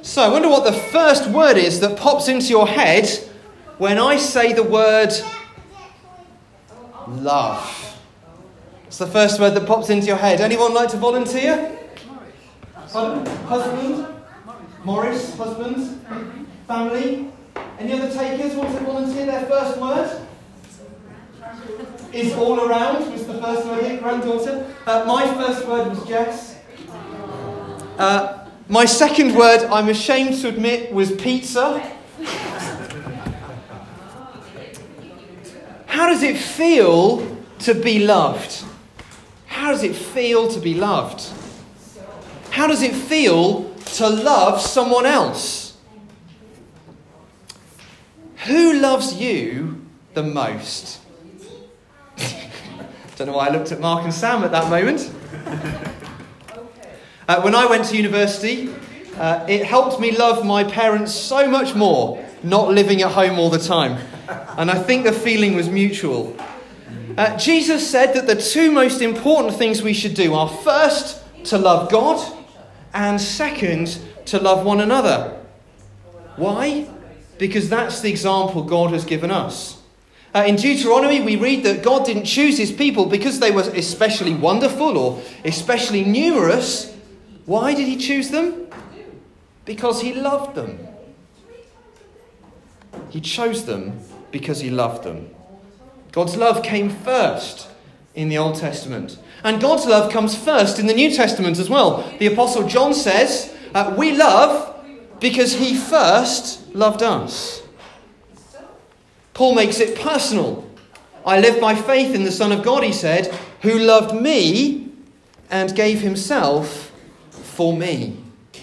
So I wonder what the first word is that pops into your head when I say the word love. It's the first word that pops into your head. Anyone like to volunteer? Husband? Morris, husband? Family? Any other takers want to volunteer their first word? Is all around was the first word here, granddaughter. My first word was Jess. My second word, I'm ashamed to admit, was pizza. How does it feel to be loved? How does it feel to be loved? How does it feel to love someone else? Who loves you the most? Don't know why I looked at Mark and Sam at that moment. When I went to university, it helped me love my parents so much more not living at home all the time. And I think the feeling was mutual. Jesus said that the two most important things we should do are first to love God and second to love one another. Why? Because that's the example God has given us. In Deuteronomy, we read that God didn't choose his people because they were especially wonderful or especially numerous. Why did he choose them? Because he loved them. He chose them because he loved them. God's love came first in the Old Testament. And God's love comes first in the New Testament as well. The Apostle John says, we love because he first loved us. Paul makes it personal. I live by faith in the Son of God, he said, who loved me and gave himself for me.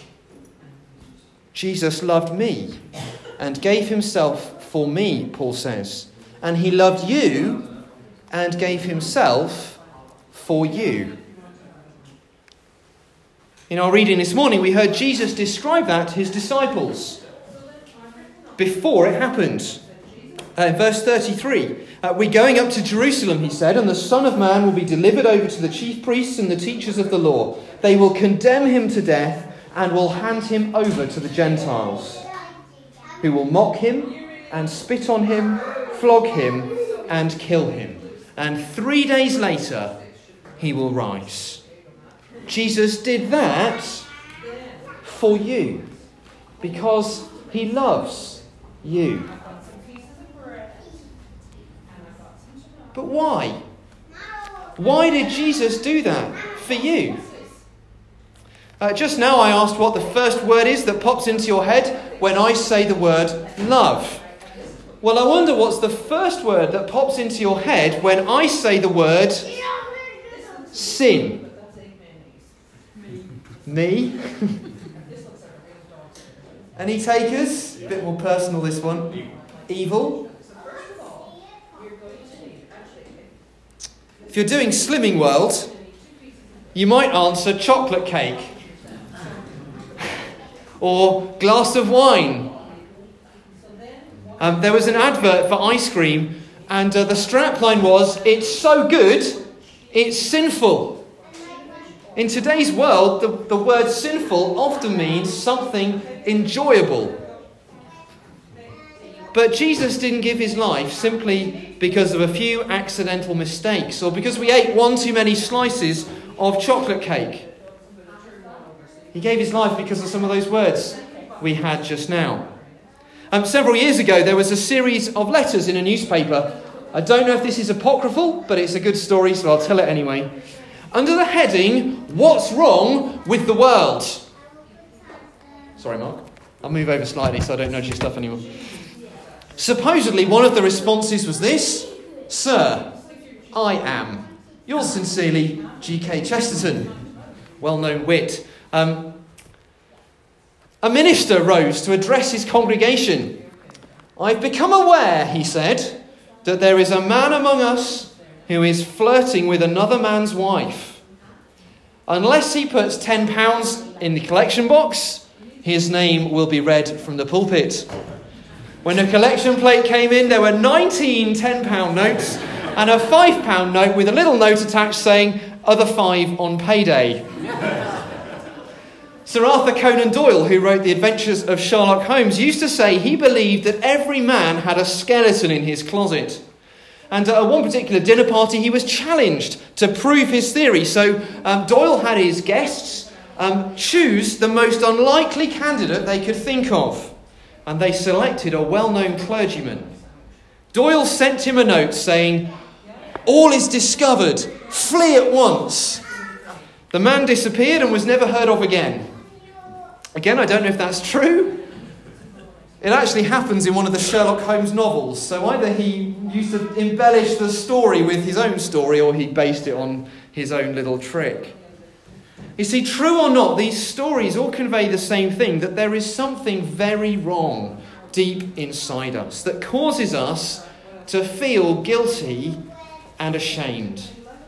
Jesus loved me and gave himself for me, Paul says. And he loved you and gave himself for you. In our reading this morning, we heard Jesus describe that to his disciples before it happened. In verse 33, we're going up to Jerusalem, he said, and the Son of Man will be delivered over to the chief priests and the teachers of the law. They will condemn him to death and will hand him over to the Gentiles, who will mock him and spit on him, flog him and kill him. And 3 days later, he will rise. Jesus did that for you because he loves you. But why? Why did Jesus do that for you? Just now I asked what the first word is that pops into your head when I say the word love. Well, I wonder what's the first word that pops into your head when I say the word sin. Me? Any takers? A bit more personal this one. Evil? If you're doing Slimming World, you might answer chocolate cake. Or glass of wine. There was an advert for ice cream, and the strapline was, "It's so good, it's sinful." In today's world, the word sinful often means something enjoyable. But Jesus didn't give his life simply because of a few accidental mistakes or because we ate one too many slices of chocolate cake. He gave his life because of some of those words we had just now. Several years ago, there was a series of letters in a newspaper. I don't know if this is apocryphal, but it's a good story, so I'll tell it anyway. Under the heading, "What's Wrong with the World?" Sorry, Mark. I'll move over slightly so I don't nudge your stuff anymore. Supposedly, one of the responses was this: "Sir, I am. Yours sincerely, G.K. Chesterton." Well-known wit. A minister rose to address his congregation. "I've become aware," he said, "that there is a man among us who is flirting with another man's wife. Unless he puts £10 in the collection box, his name will be read from the pulpit." When the collection plate came in, there were 19 £10 notes and a £5 note with a little note attached saying, "Other 5 on payday." Sir Arthur Conan Doyle, who wrote The Adventures of Sherlock Holmes, used to say he believed that every man had a skeleton in his closet. And at one particular dinner party, he was challenged to prove his theory. So Doyle had his guests choose the most unlikely candidate they could think of. And they selected a well-known clergyman. Doyle sent him a note saying, "All is discovered. Flee at once." The man disappeared and was never heard of again. Again, I don't know if that's true. It actually happens in one of the Sherlock Holmes novels. So either he used to embellish the story with his own story, or he based it on his own little trick. You see, true or not, these stories all convey the same thing, that there is something very wrong deep inside us that causes us to feel guilty and ashamed.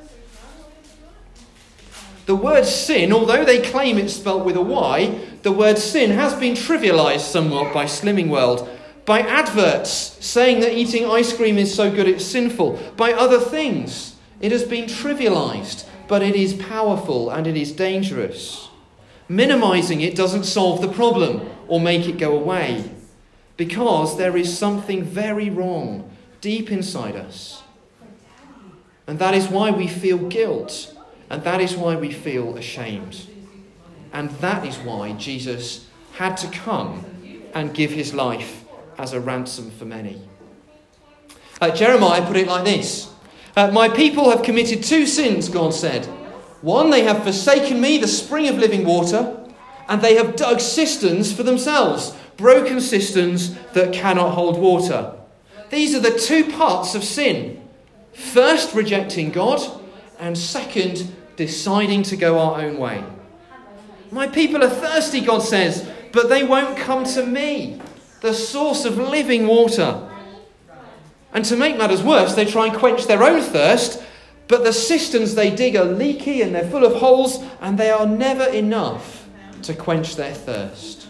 The word sin, although they claim it's spelt with a Y, the word sin has been trivialised somewhat by Slimming World, by adverts saying that eating ice cream is so good it's sinful, by other things. It has been trivialised, but it is powerful and it is dangerous. Minimising it doesn't solve the problem or make it go away, because there is something very wrong deep inside us. And that is why we feel guilt. And that is why we feel ashamed. And that is why Jesus had to come and give his life as a ransom for many. Jeremiah put it like this. My people have committed 2 sins, God said. One, they have forsaken me, the spring of living water, and they have dug cisterns for themselves, broken cisterns that cannot hold water. These are the 2 parts of sin. First, rejecting God, and second, deciding to go our own way. My people are thirsty, God says, but they won't come to me, the source of living water. And to make matters worse, they try and quench their own thirst, but the cisterns they dig are leaky and they're full of holes, and they are never enough to quench their thirst.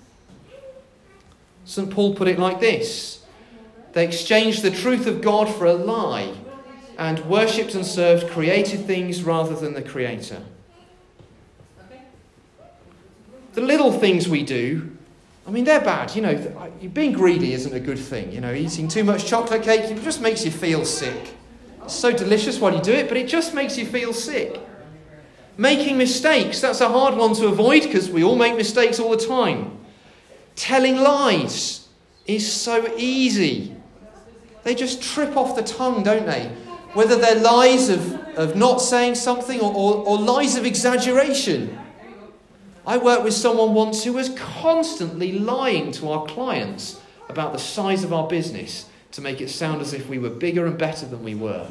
St. Paul put it like this. They exchanged the truth of God for a lie, and worshipped and served created things rather than the Creator. The little things we do, I mean, they're bad. You know, being greedy isn't a good thing. You know, eating too much chocolate cake, it just makes you feel sick. It's so delicious while you do it, but it just makes you feel sick. Making mistakes, that's a hard one to avoid because we all make mistakes all the time. Telling lies is so easy. They just trip off the tongue, don't they? Whether they're lies of not saying something or lies of exaggeration. I worked with someone once who was constantly lying to our clients about the size of our business to make it sound as if we were bigger and better than we were.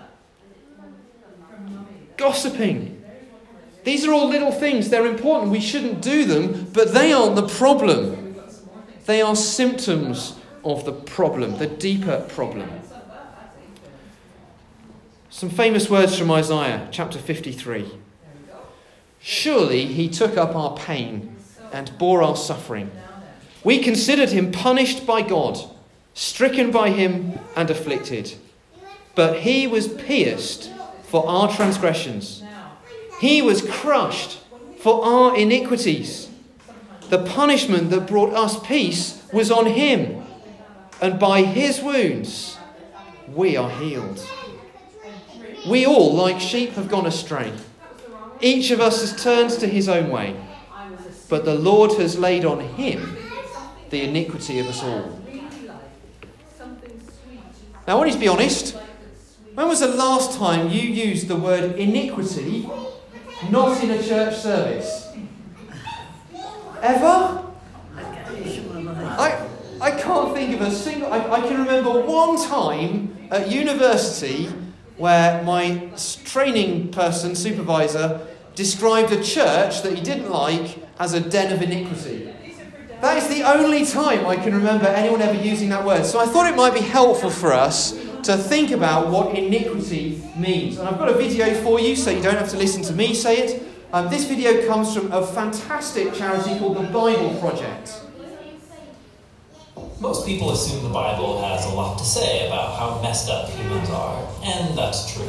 Gossiping. These are all little things. They're important. We shouldn't do them, but they aren't the problem. They are symptoms of the problem, the deeper problem. Some famous words from Isaiah, chapter 53. Surely he took up our pain and bore our suffering. We considered him punished by God, stricken by him and afflicted. But he was pierced for our transgressions. He was crushed for our iniquities. The punishment that brought us peace was on him, and by his wounds we are healed. We all, like sheep, have gone astray. Each of us has turned to his own way, but the Lord has laid on him the iniquity of us all. Now, I want you to be honest. When was the last time you used the word iniquity not in a church service? Ever? I can't think of a single... I can remember one time at university where my training person, supervisor, described a church that he didn't like as a den of iniquity. That is the only time I can remember anyone ever using that word. So I thought it might be helpful for us to think about what iniquity means. And I've got a video for you, so you don't have to listen to me say it. This video comes from a fantastic charity called the Bible Project. Most people assume the Bible has a lot to say about how messed up humans are, and that's true.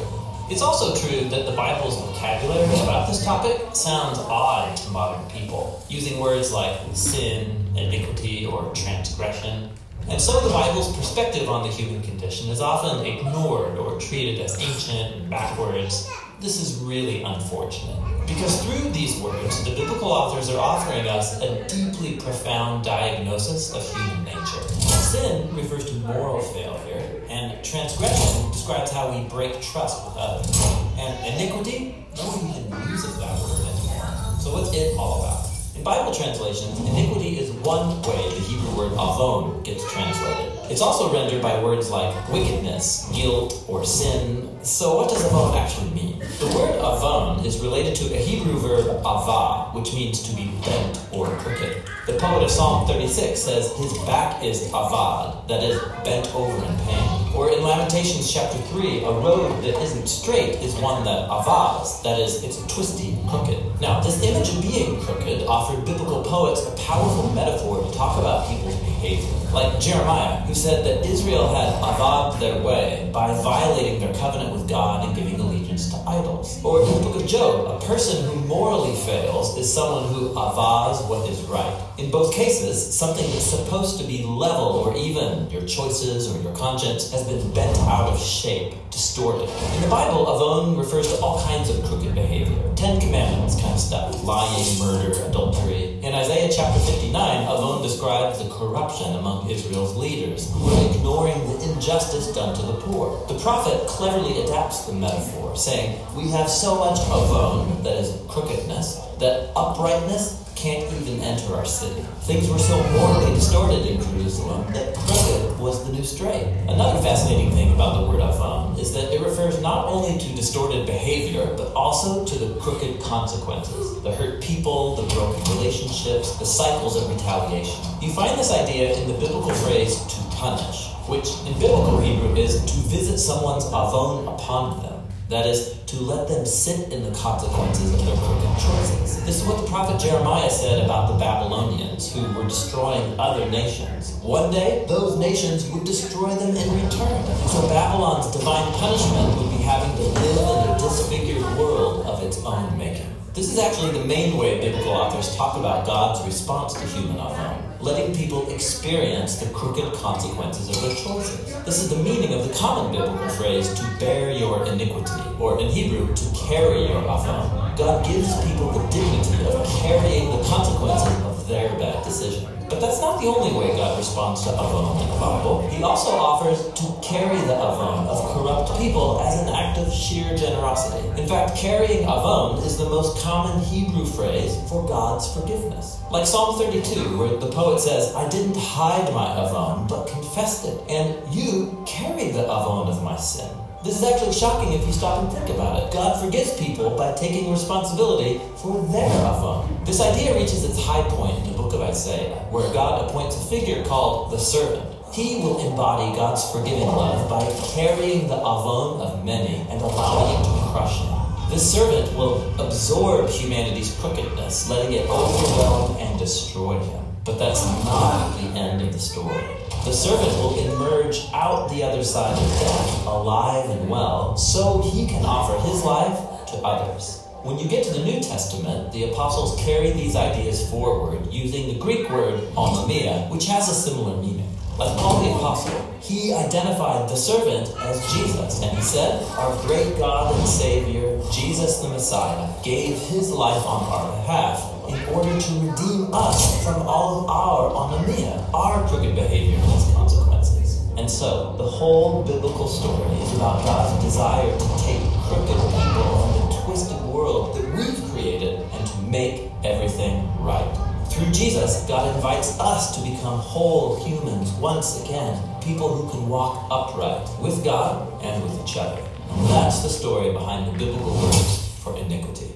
It's also true that the Bible's vocabulary about this topic sounds odd to modern people, using words like sin, iniquity, or transgression. And so the Bible's perspective on the human condition is often ignored or treated as ancient and backwards. This is really unfortunate, because through these words, the biblical authors are offering us a deeply profound diagnosis of human nature. Sin refers to moral failure, and transgression describes how we break trust with others. And iniquity, no one even uses that word anymore. So what's it all about? In Bible translations, iniquity is one way the Hebrew word avon gets translated. It's also rendered by words like wickedness, guilt, or sin. So what does avon actually mean? The word avon is related to a Hebrew verb avah, which means to be bent or crooked. The poet of Psalm 36 says his back is avad, that is, bent over in pain. Or in Lamentations chapter 3, a road that isn't straight is one that avas, that is, it's twisty, crooked. Now, this image of being crooked offered biblical poets a powerful metaphor to talk about people's behavior. Like Jeremiah, who said that Israel had avad their way by violating their covenant with God and giving allegiance to idols. Or in the book of Job, a person who morally fails is someone who avas what is right. In both cases, something that's supposed to be level or even, your choices or your conscience, has been bent out of shape, distorted. In the Bible, avon refers to all kinds of crooked behavior. 10 Commandments kind of stuff. Lying, murder, adultery. In Isaiah chapter 59, avon describes the corruption among Israel's leaders, who are ignoring the injustice done to the poor. The prophet cleverly adapts the metaphor, saying, we have so much avon, that is crookedness, that uprightness can't even enter our city. Things were so morally distorted in Jerusalem that crooked was the new straight. Another fascinating thing about the word avon is that it refers not only to distorted behavior, but also to the crooked consequences. The hurt people, the broken relationships, the cycles of retaliation. You find this idea in the biblical phrase to punish, which in biblical Hebrew is to visit someone's avon upon them. That is, to let them sit in the consequences of their crooked choices. This is what the prophet Jeremiah said about the Babylonians, who were destroying other nations. One day, those nations would destroy them in return. So Babylon's divine punishment would be having to live in a disfigured world of its own making. This is actually the main way biblical authors talk about God's response to human avon, letting people experience the crooked consequences of their choices. This is the meaning of the common biblical phrase, to bear your iniquity, or in Hebrew, to carry your avon. God gives people the dignity of carrying the consequences of their bad decision. But that's not the only way God responds to avon in the Bible. He also offers to carry the avon of corrupt people as an act of sheer generosity. In fact, carrying avon is the most common Hebrew phrase for God's forgiveness. Like Psalm 32, where the poet says, I didn't hide my avon, but confessed it, and you carried the avon of my sin. This is actually shocking if you stop and think about it. God forgives people by taking responsibility for their avon. This idea reaches its high point in the book of Isaiah, where God appoints a figure called the servant. He will embody God's forgiving love by carrying the avon of many and allowing it to crush him. This servant will absorb humanity's crookedness, letting it overwhelm and destroy him. But that's not the end of the story. The servant will emerge out the other side of death, alive and well, so he can offer his life to others. When you get to the New Testament, the apostles carry these ideas forward using the Greek word onomia, which has a similar meaning. Like Paul the Apostle, he identified the servant as Jesus, and he said, our great God and Savior, Jesus the Messiah, gave his life on our behalf in order to redeem us from all of our onomia, our crooked behavior and its consequences. And so, the whole biblical story is about God's desire to take crooked people and the twisted world that we've created and to make everything right. Through Jesus, God invites us to become whole humans once again, people who can walk upright with God and with each other. And that's the story behind the biblical words for iniquity.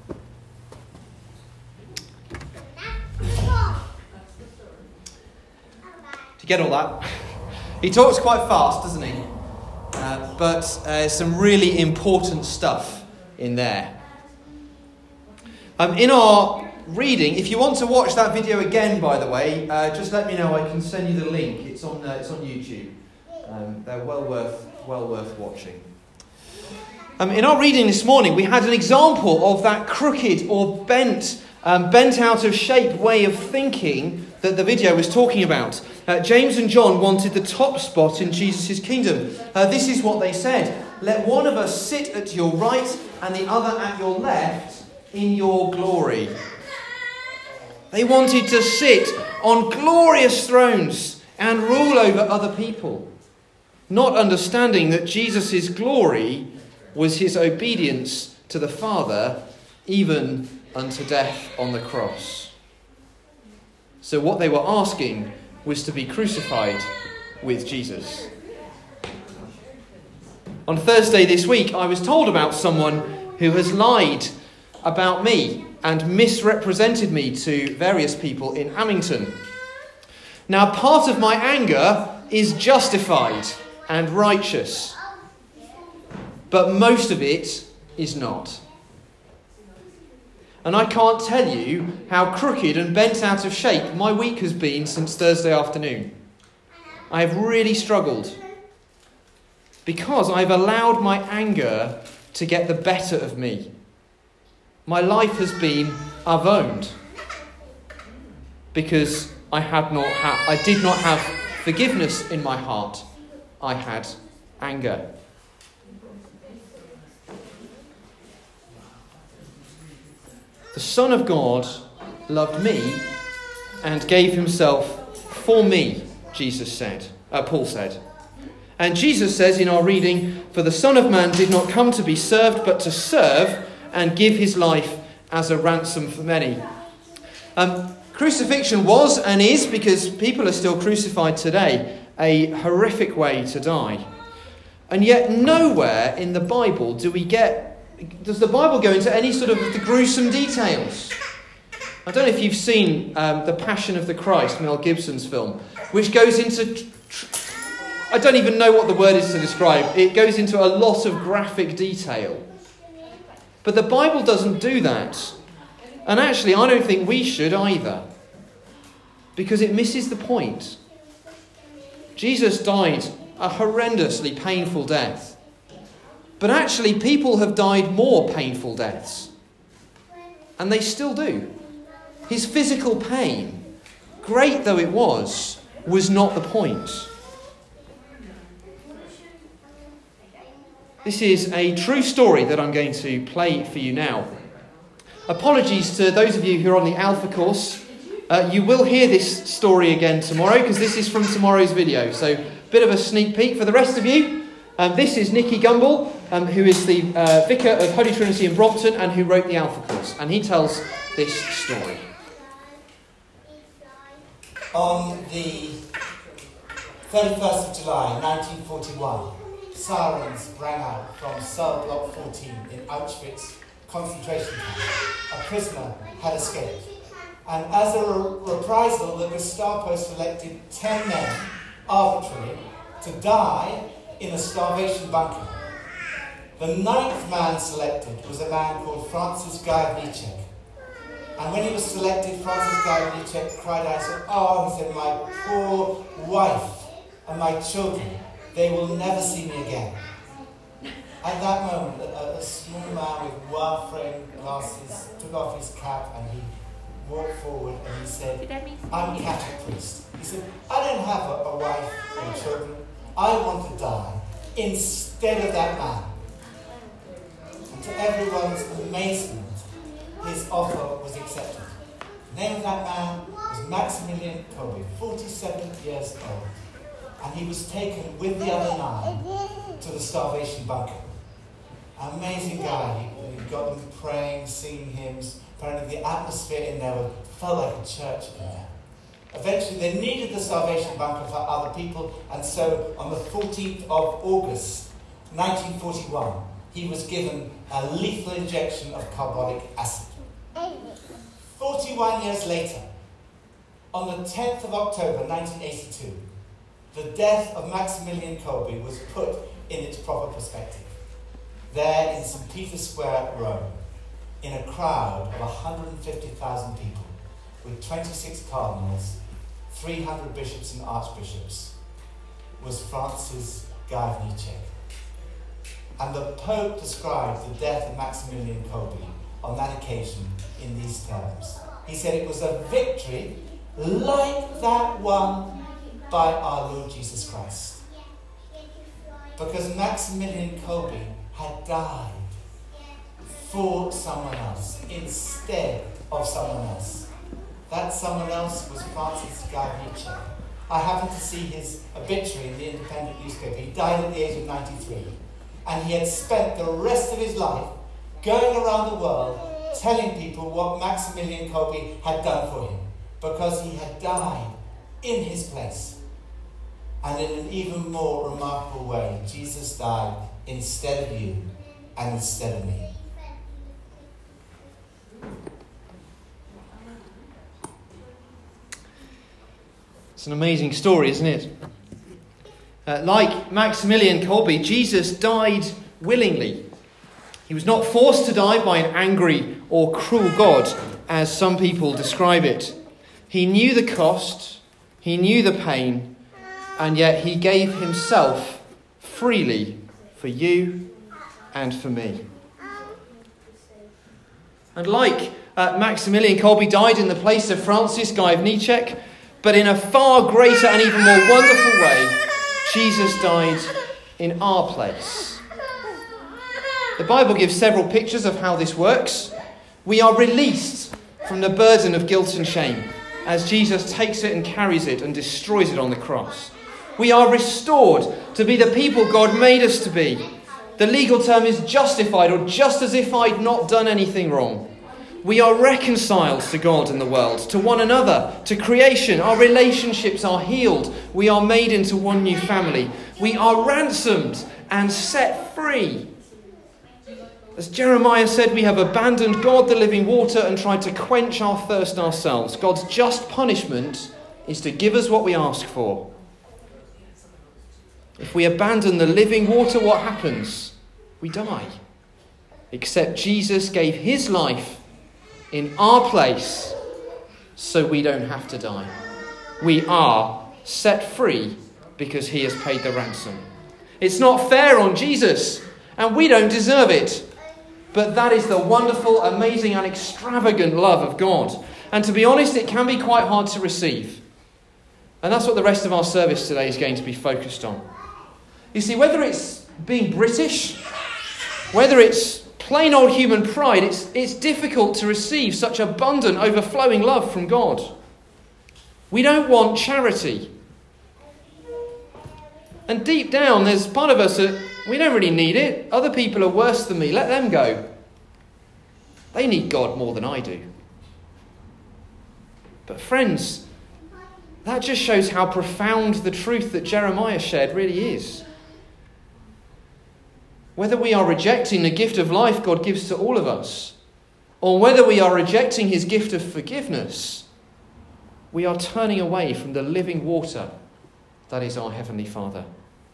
Do you get all that? He talks quite fast, doesn't he? But some really important stuff in there. In our reading, if you want to watch that video again, by the way, just let me know. I can send you the link. It's on YouTube. They're well worth watching. In our reading this morning, we had an example of that crooked or bent out of shape way of thinking that the video was talking about. James and John wanted the top spot in Jesus' kingdom. This is what they said: "Let one of us sit at your right and the other at your left in your glory." They wanted to sit on glorious thrones and rule over other people, not understanding that Jesus' glory was his obedience to the Father, even unto death on the cross. So what they were asking was to be crucified with Jesus. On Thursday this week, I was told about someone who has lied about me and misrepresented me to various people in Amington. Now, part of my anger is justified and righteous, but most of it is not. And I can't tell you how crooked and bent out of shape my week has been since Thursday afternoon. I have really struggled because I've allowed my anger to get the better of me. My life has been avoned because I did not have forgiveness in my heart. I had anger. The Son of God loved me and gave himself for me, Paul said. And Jesus says in our reading, "For the Son of Man did not come to be served, but to serve and give his life as a ransom for many." Crucifixion was and is, because people are still crucified today, a horrific way to die. And yet nowhere in the Bible does the Bible go into any sort of the gruesome details. I don't know if you've seen The Passion of the Christ, Mel Gibson's film, which goes into... I don't even know what the word is to describe. It goes into a lot of graphic detail. But the Bible doesn't do that. And actually, I don't think we should either, because it misses the point. Jesus died a horrendously painful death. But actually, people have died more painful deaths. And they still do. His physical pain, great though it was not the point. This is a true story that I'm going to play for you now. Apologies to those of you who are on the Alpha course. You will hear this story again tomorrow, because this is from tomorrow's video. So, a bit of a sneak peek. For the rest of you, this is Nicky Gumbel, who is the vicar of Holy Trinity in Brompton and who wrote the Alpha course. And he tells this story. On the 31st of July 1941, sirens rang out from cell block 14 in Auschwitz concentration camp. A prisoner had escaped. And as a reprisal, the Gestapo selected 10 men arbitrarily to die in a starvation bunker. The 9th man selected was a man called Francis Gajowniczek. And when he was selected, Francis Gajowniczek cried out and said, "Oh," he said, "my poor wife and my children, they will never see me again." At that moment, a small man with wire-framed glasses took off his cap and he walked forward and he said, "I'm a Catholic priest." He said, "I don't have a wife and children. I want to die instead of that man." And to everyone's amazement, his offer was accepted. The name of that man was Maximilian Kolbe, 47 years old. And he was taken with the other 9 to the starvation bunker. An amazing guy. He got them praying, singing hymns. Apparently the atmosphere in there felt like a church in there. Eventually they needed the starvation bunker for other people, and so on the 14th of August 1941, he was given a lethal injection of carbonic acid. 41 years later, on the 10th of October 1982, the death of Maximilian Kolbe was put in its proper perspective. There in St. Peter's Square, Rome, in a crowd of 150,000 people, with 26 cardinals, 300 bishops and archbishops, was Francis Gajowniczek. And the Pope described the death of Maximilian Kolbe on that occasion in these terms. He said it was a victory like that won by our Lord Jesus Christ. Because Maximilian Kolbe had died for someone else, instead of someone else. That someone else was Francis Nietzsche. I happened to see his obituary in the Independent newspaper. He died at the age of 93. And he had spent the rest of his life going around the world telling people what Maximilian Kolbe had done for him, because he had died in his place. And in an even more remarkable way, Jesus died instead of you and instead of me. It's an amazing story, isn't it? Like Maximilian Kolbe, Jesus died willingly. He was not forced to die by an angry or cruel God, as some people describe it. He knew the cost, he knew the pain, and yet he gave himself freely for you and for me. And like Maximilian Kolbe died in the place of Francis Guy of Nietzsche, but in a far greater and even more wonderful way, Jesus died in our place. The Bible gives several pictures of how this works. We are released from the burden of guilt and shame as Jesus takes it and carries it and destroys it on the cross. We are restored to be the people God made us to be. The legal term is justified, or just as if I'd not done anything wrong. We are reconciled to God and the world, to one another, to creation. Our relationships are healed. We are made into one new family. We are ransomed and set free. As Jeremiah said, we have abandoned God, the living water, and tried to quench our thirst ourselves. God's just punishment is to give us what we ask for. If we abandon the living water, what happens? We die. Except Jesus gave his life in our place so we don't have to die. We are set free because he has paid the ransom. It's not fair on Jesus, and we don't deserve it. But that is the wonderful, amazing, and extravagant love of God. And to be honest, it can be quite hard to receive. And that's what the rest of our service today is going to be focused on. You see, whether it's being British, whether it's plain old human pride, it's difficult to receive such abundant, overflowing love from God. We don't want charity. And deep down, there's part of us that we don't really need it. Other people are worse than me. Let them go. They need God more than I do. But friends, that just shows how profound the truth that Jeremiah shared really is. Whether we are rejecting the gift of life God gives to all of us, or whether we are rejecting his gift of forgiveness, we are turning away from the living water that is our Heavenly Father.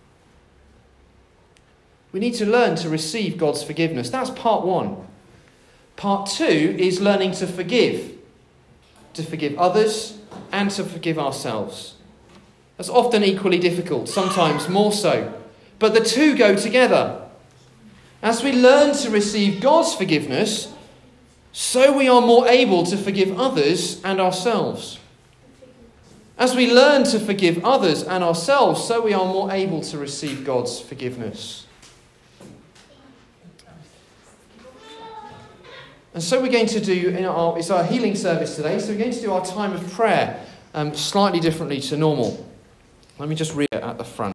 We need to learn to receive God's forgiveness. That's part one. Part two is learning to forgive others and to forgive ourselves. That's often equally difficult, sometimes more so. But the two go together. As we learn to receive God's forgiveness, so we are more able to forgive others and ourselves. As we learn to forgive others and ourselves, so we are more able to receive God's forgiveness. And so we're going to do, it's our healing service today, so we're going to do our time of prayer slightly differently to normal. Let me just read it at the front.